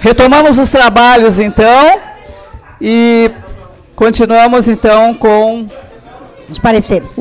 Retomamos os trabalhos, então, e continuamos, então, com os pareceres.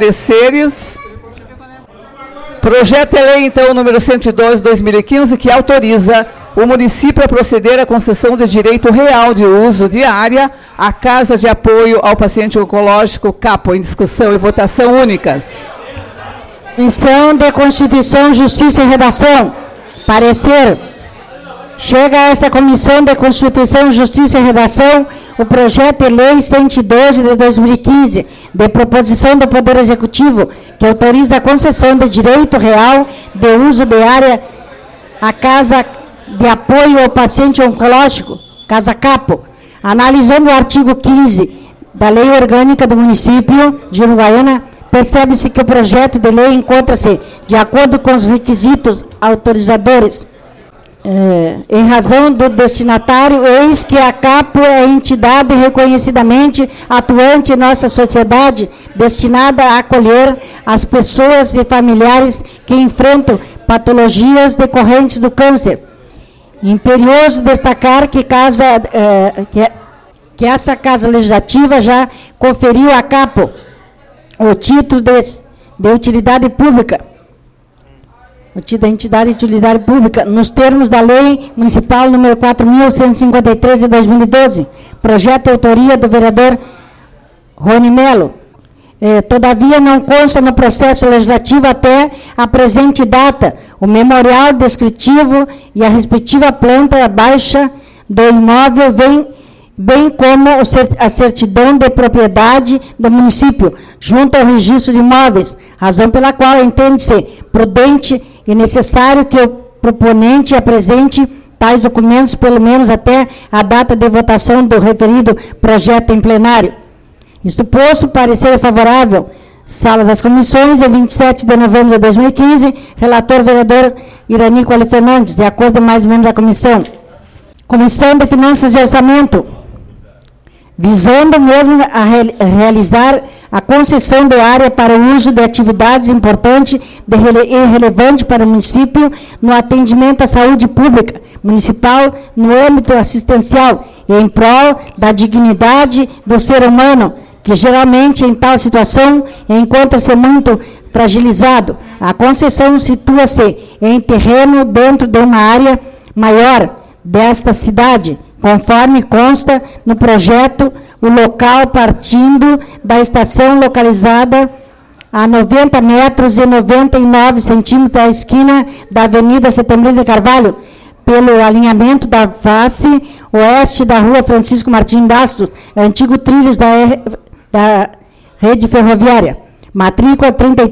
Projeto de lei, então, número 102, 2015, que autoriza o município a proceder à concessão de direito real de uso de área à Casa de Apoio ao Paciente Oncológico, CAPO, em discussão e votação únicas. Comissão de Constituição, Justiça e Redação. Parecer. Chega a essa Comissão de Constituição, Justiça e Redação o projeto de lei 112 de 2015, de proposição do Poder Executivo, que autoriza a concessão de direito real de uso de área à Casa de Apoio ao Paciente Oncológico, Casa Capo. Analisando o artigo 15 da Lei Orgânica do Município de Uruguaiana, percebe-se que o projeto de lei encontra-se de acordo com os requisitos autorizadores. Em razão do destinatário, eis que a CAPO é entidade reconhecidamente atuante em nossa sociedade, destinada a acolher as pessoas e familiares que enfrentam patologias decorrentes do câncer. Imperioso destacar que essa Casa Legislativa já conferiu à CAPO o título de utilidade pública, da entidade de utilidade pública, nos termos da Lei Municipal número 4.153 de 2012, projeto de autoria do vereador Rony Melo. Todavia, não consta no processo legislativo até a presente data o memorial descritivo e a respectiva planta baixa do imóvel, bem como a certidão de propriedade do município, junto ao registro de imóveis, razão pela qual entende-se prudente e necessário que o proponente apresente tais documentos, pelo menos até a data de votação do referido projeto em plenário. Isto posto, parecer favorável. Sala das Comissões, em 27 de novembro de 2015, relator vereador Irani Coelho Fernandes, de acordo com mais membros da comissão. Comissão de Finanças e Orçamento, visando mesmo a realizar a concessão de área para o uso de atividades importantes e relevantes para o município no atendimento à saúde pública municipal no âmbito assistencial e em prol da dignidade do ser humano, que geralmente em tal situação encontra-se muito fragilizado. A concessão situa-se em terreno dentro de uma área maior desta cidade, conforme consta no projeto, o local partindo da estação localizada a 90 metros e 99 centímetros da esquina da Avenida Setembrino de Carvalho, pelo alinhamento da face oeste da Rua Francisco Martim Bastos, antigo trilhos da rede ferroviária. Matrícula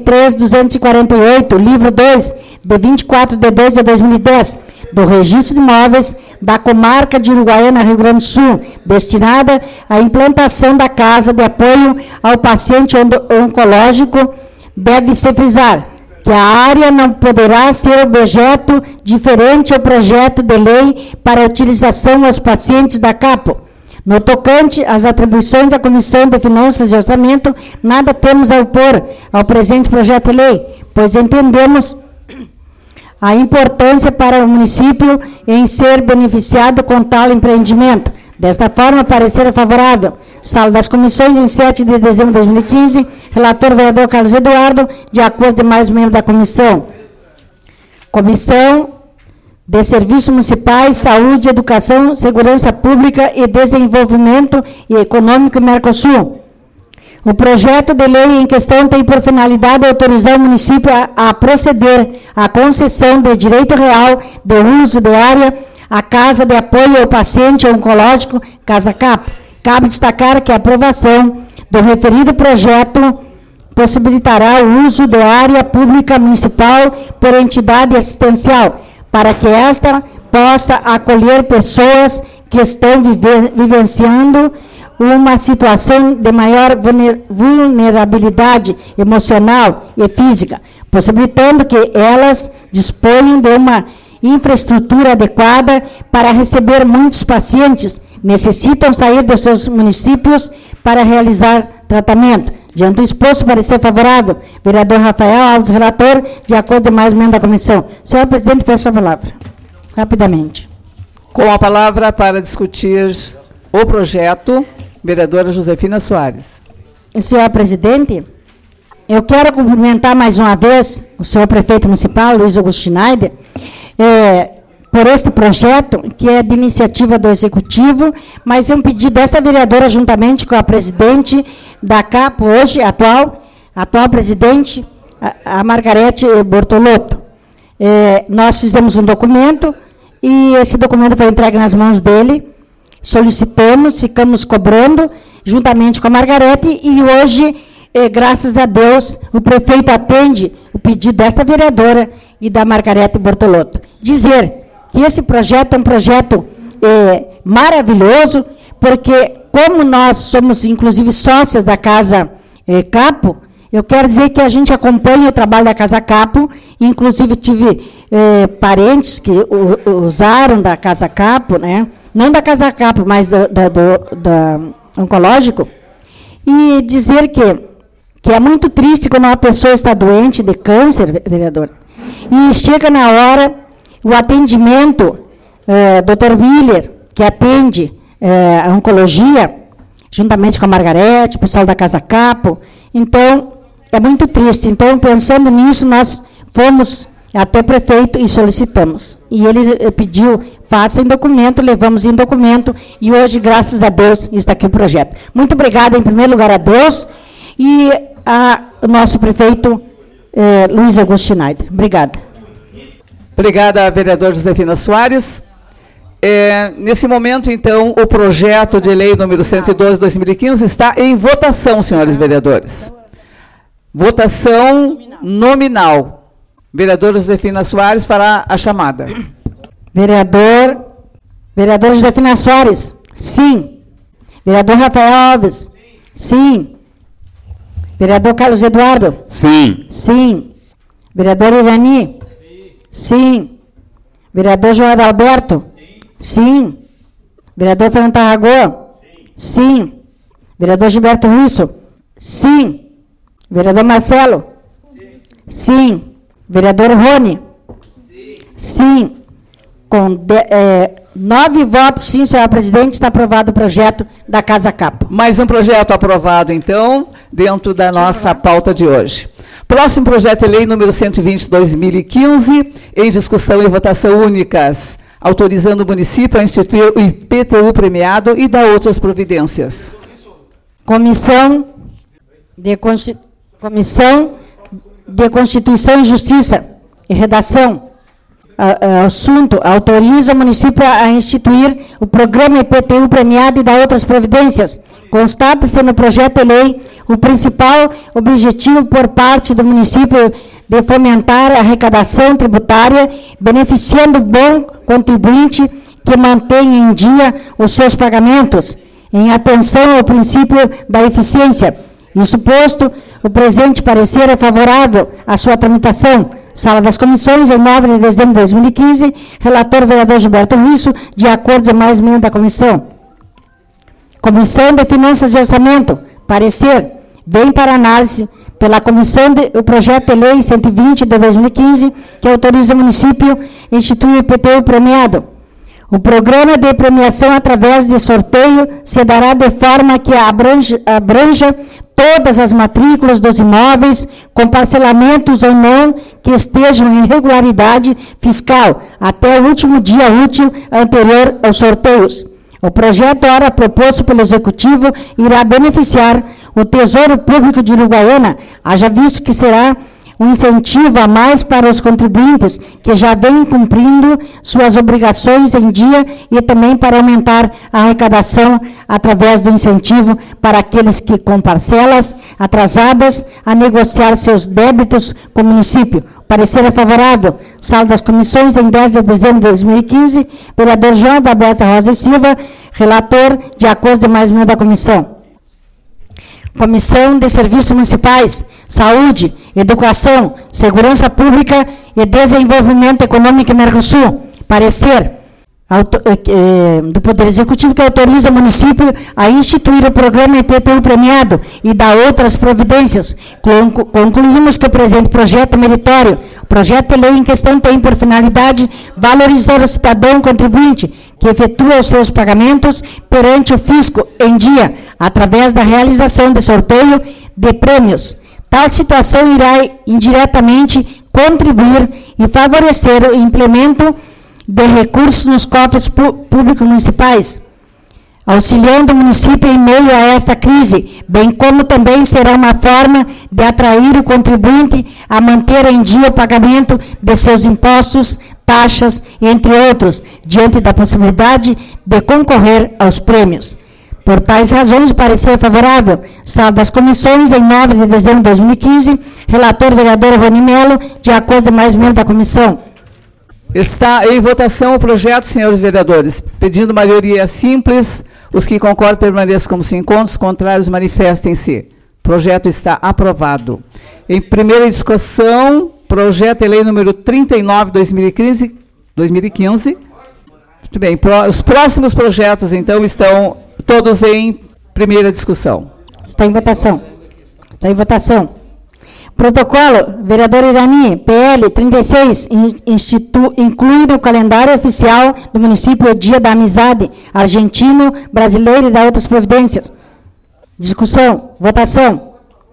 33.248, livro 2, de 24 de 2 de 2010, do Registro de Imóveis da Comarca de Uruguaiana, Rio Grande do Sul, destinada à implantação da Casa de Apoio ao Paciente Oncológico. Deve-se frisar que a área não poderá ser objeto diferente ao projeto de lei para a utilização aos pacientes da CAPO. No tocante às atribuições da Comissão de Finanças e Orçamento, nada temos a opor ao presente projeto de lei, pois entendemos a importância para o município em ser beneficiado com tal empreendimento. Desta forma, parecer favorável. Sala das Comissões, em 7 de dezembro de 2015, relator vereador Carlos Eduardo, de acordo com mais membros da comissão. Comissão de Serviços Municipais, Saúde, Educação, Segurança Pública e Desenvolvimento Econômico Mercosul. O projeto de lei em questão tem por finalidade autorizar o município a proceder à concessão de direito real de uso de área à Casa de Apoio ao Paciente Oncológico, Casa CAPO. Cabe destacar que a aprovação do referido projeto possibilitará o uso de área pública municipal por entidade assistencial, para que esta possa acolher pessoas que estão vivenciando uma situação de maior vulnerabilidade emocional e física, possibilitando que elas disponham de uma infraestrutura adequada para receber muitos pacientes necessitam sair dos seus municípios para realizar tratamento. Diante do exposto, parecer favorável, vereador Rafael Alves, relator, de acordo com mais membros da comissão. Senhor presidente, peço a palavra. Rapidamente. Com a palavra para discutir o projeto, vereadora Josefina Soares. Senhor presidente, eu quero cumprimentar mais uma vez o senhor prefeito municipal, Luiz Augusto Schneider, por este projeto, que é de iniciativa do Executivo, mas é um pedido desta vereadora, juntamente com a presidente da CAPO, hoje, atual presidente, a Margarete Bortolotto. Nós fizemos um documento, e esse documento foi entregue nas mãos dele, solicitamos, ficamos cobrando, juntamente com a Margarete, e hoje, graças a Deus, o prefeito atende o pedido desta vereadora e da Margarete Bortolotto. Dizer que esse projeto é um projeto maravilhoso, porque como nós somos, inclusive, sócias da Casa Capo, eu quero dizer que a gente acompanha o trabalho da Casa Capo, inclusive tive parentes que usaram da Casa Capo, né? Não da Casa Capo, mas do oncológico, e dizer que é muito triste quando uma pessoa está doente de câncer, vereador, e chega na hora, o atendimento, Dr. Miller, que atende a oncologia, juntamente com a Margarete, o pessoal da Casa Capo, então, é muito triste. Então, pensando nisso, nós fomos até o prefeito e solicitamos. E ele pediu, faça em documento, levamos em documento, e hoje, graças a Deus, está aqui o projeto. Muito obrigada, em primeiro lugar, a Deus, e ao nosso prefeito, Luiz Augusto Schneider. Obrigada. Obrigada, vereador Josefina Soares. Nesse momento, então, o projeto de lei número 112, 2015, está em votação, senhores vereadores. Votação nominal. Vereadora Josefina Soares fará a chamada. Vereadora Josefina Soares, sim. Vereador Rafael Alves, sim. Vereador Carlos Eduardo, sim. Sim. Vereador Irani, sim. Vereador João Adalberto, sim. Vereador Fernando Tarragó, sim. Vereador Gilberto Russo, sim. Vereador Marcelo, sim. Vereador Rony, sim. Com 9 votos, sim, senhora presidente, está aprovado o projeto da Casa Capo. Mais um projeto aprovado, então, dentro da nossa pauta de hoje. Próximo projeto de lei número 120, 2015, em discussão e votação únicas, autorizando o município a instituir o IPTU premiado e dar outras providências. Comissão de Constituição e Justiça e Redação. Assunto: autoriza o município a instituir o programa IPTU premiado e dar outras providências. Constata-se no projeto de lei o principal objetivo por parte do município de fomentar a arrecadação tributária, beneficiando o bom contribuinte que mantém em dia os seus pagamentos, em atenção ao princípio da eficiência. Isso posto, o presente parecer é favorável à sua tramitação. Sala das Comissões, em 9 de dezembro de 2015, relator vereador Gilberto Russo, de acordo com demais membros da comissão. Comissão de Finanças e Orçamento, parecer, vem para análise pela comissão o projeto de lei 120 de 2015, que autoriza o município a instituir o IPTU premiado. O programa de premiação através de sorteio se dará de forma que abranja todas as matrículas dos imóveis, com parcelamentos ou não, que estejam em regularidade fiscal, até o último dia útil anterior aos sorteios. O projeto, ora proposto pelo Executivo, irá beneficiar o Tesouro Público de Uruguaiana, haja visto que será um incentivo a mais para os contribuintes que já vêm cumprindo suas obrigações em dia e também para aumentar a arrecadação através do incentivo para aqueles que, com parcelas atrasadas, a negociar seus débitos com o município. Parecer é favorável. Sala das Comissões, em 10 de dezembro de 2015, vereador João Adalberto Rosa e Silva, relator, de acordo com mais membros da comissão. Comissão de Serviços Municipais, Saúde, Educação, Segurança Pública e Desenvolvimento Econômico e Mercosul. Parecer do Poder Executivo que autoriza o município a instituir o programa IPTU premiado e dar outras providências. Concluímos que o presente projeto é meritório. O projeto de lei em questão tem por finalidade valorizar o cidadão contribuinte que efetua os seus pagamentos perante o fisco em dia, através da realização de sorteio de prêmios. Tal situação irá indiretamente contribuir e favorecer o implemento de recursos nos cofres públicos municipais, auxiliando o município em meio a esta crise, bem como também será uma forma de atrair o contribuinte a manter em dia o pagamento de seus impostos, taxas, entre outros, diante da possibilidade de concorrer aos prêmios. Por tais razões, o parecer favorável. Sala das comissões, em 9 de dezembro de 2015, relator vereador Rony Melo, de acordo com mais membros da comissão. Está em votação o projeto, senhores vereadores. Pedindo maioria simples, os que concordam permaneçam como se encontram, os contrários manifestem-se. O projeto está aprovado. Em primeira discussão, projeto de lei número 39, 2015. Muito bem, os próximos projetos, então, estão todos em primeira discussão. Está em votação. Está em votação. Protocolo, vereador Irani, PL 36, inclui no calendário oficial do município o Dia da Amizade Argentino, Brasileiro e da outras providências. Discussão, votação.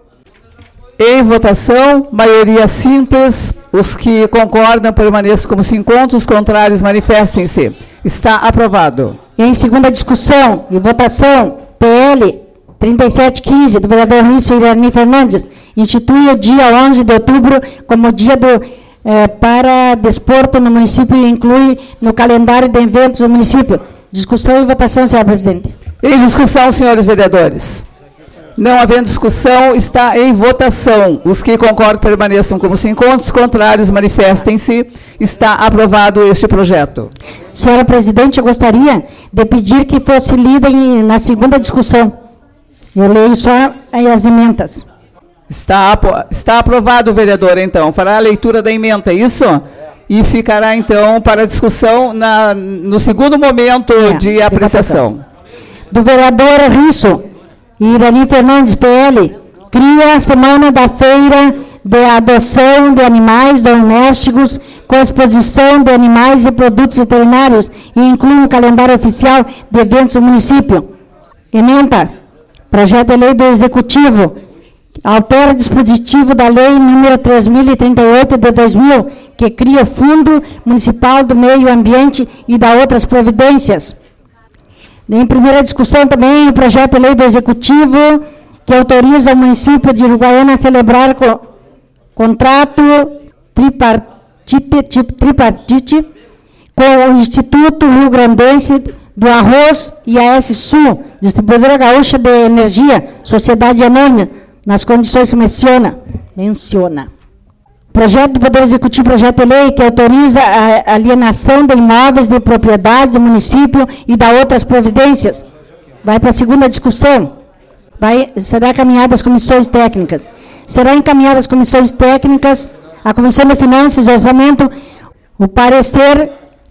Em votação, maioria simples, os que concordam permaneçam como se encontram, os contrários manifestem-se. Está aprovado. Em segunda discussão e votação, PL 3715, do vereador Rício Irani Fernandes, institui o dia 11 de outubro como dia para desporto no município e inclui no calendário de eventos do município. Discussão e votação, senhor presidente. Em discussão, senhores vereadores. Não havendo discussão, está em votação. Os que concordam permaneçam como se encontram, os contrários manifestem-se. Está aprovado este projeto. Senhora presidente, eu gostaria de pedir que fosse lida na segunda discussão. Eu leio só as emendas. Está aprovado, vereador, então. Fará a leitura da emenda, é isso? E ficará, então, para discussão no segundo momento de apreciação. Do vereador Risso Irani Fernandes, PL, cria a Semana da Feira de Adoção de Animais Domésticos com exposição de animais e produtos veterinários e inclui no calendário oficial de eventos do município. Emenda. Projeto de lei do Executivo. Altera dispositivo da lei número 3038 de 2000, que cria o Fundo Municipal do Meio Ambiente e da outras providências. Em primeira discussão também o projeto de lei do Executivo, que autoriza o município de Uruguaiana a celebrar contrato tripartite com o Instituto Rio Grandense do Arroz e a S-Sul, Distribuidora Gaúcha de Energia, Sociedade Anônima, nas condições que menciona. Projeto do Poder Executivo, projeto de lei que autoriza a alienação de imóveis de propriedade do município e da outras providências. Vai para a segunda discussão. Será encaminhada às comissões técnicas. Será encaminhada às comissões técnicas, a Comissão de Finanças e Orçamento, o parecer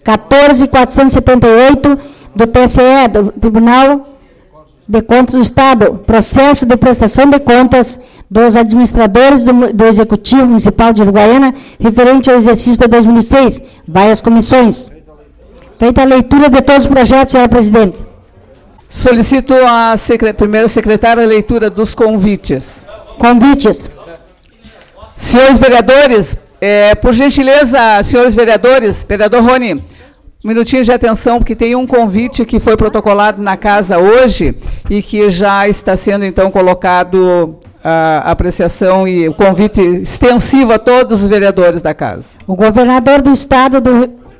14.478 do TCE, do Tribunal de Contas do Estado, processo de prestação de contas dos administradores do Executivo Municipal de Uruguaiana, referente ao exercício de 2006. Vai às comissões. Feita a leitura de todos os projetos, senhora presidente. Solicito a primeira secretária a leitura dos convites. Convites. Senhores vereadores, por gentileza, senhores vereadores, vereador Rony, um minutinho de atenção, porque tem um convite que foi protocolado na casa hoje e que já está sendo, então, colocado a apreciação e o convite extensivo a todos os vereadores da casa. O governador do Estado do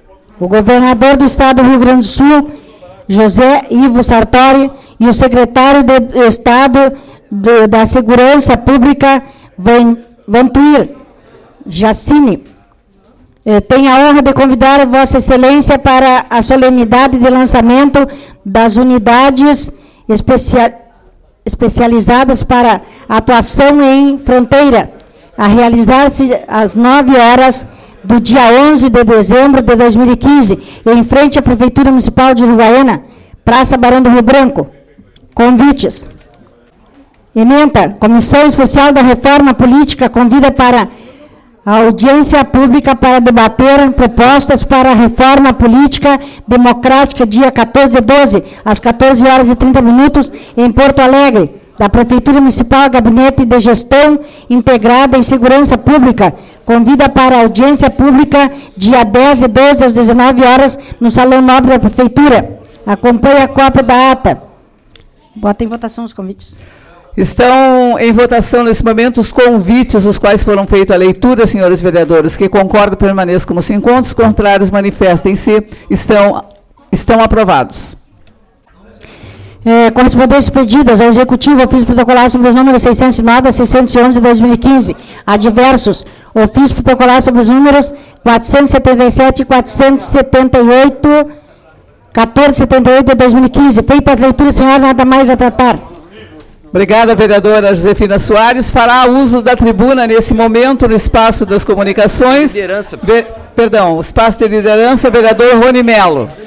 Rio Grande do Sul, José Ivo Sartori, e o secretário de Estado da Segurança Pública, Vantuir Jacine, tenho a honra de convidar Vossa Excelência para a solenidade de lançamento das unidades especializadas para atuação em fronteira, a realizar-se às 9 horas do dia 11 de dezembro de 2015, em frente à Prefeitura Municipal de Uruguaiana, Praça Barão do Rio Branco. Convites. Ementa, Comissão Especial da Reforma Política convida para A audiência pública para debater propostas para a reforma política democrática, dia 14/12, às 14h30, em Porto Alegre, da Prefeitura Municipal, Gabinete de Gestão Integrada em Segurança Pública. Convida para a audiência pública, dia 10/12, às 19h, no Salão Nobre da Prefeitura. Acompanhe a cópia da ata. Bota em votação os convites. Estão em votação, nesse momento, os convites, os quais foram feitas a leitura, senhores vereadores. Que concordam, permaneçam como se encontram. Os contrários, manifestem-se. Estão aprovados. Correspondências pedidas ao Executivo, ofício protocolar sobre os números 609 a 611 de 2015. Adversos, ofício protocolar sobre os números 477 e 478, 1478 de 2015. Feitas as leituras, senhora, nada mais a tratar. Obrigada, vereadora Josefina Soares. Fará uso da tribuna nesse momento, no espaço das comunicações. Liderança. Perdão, o espaço de liderança, vereador Rony Melo.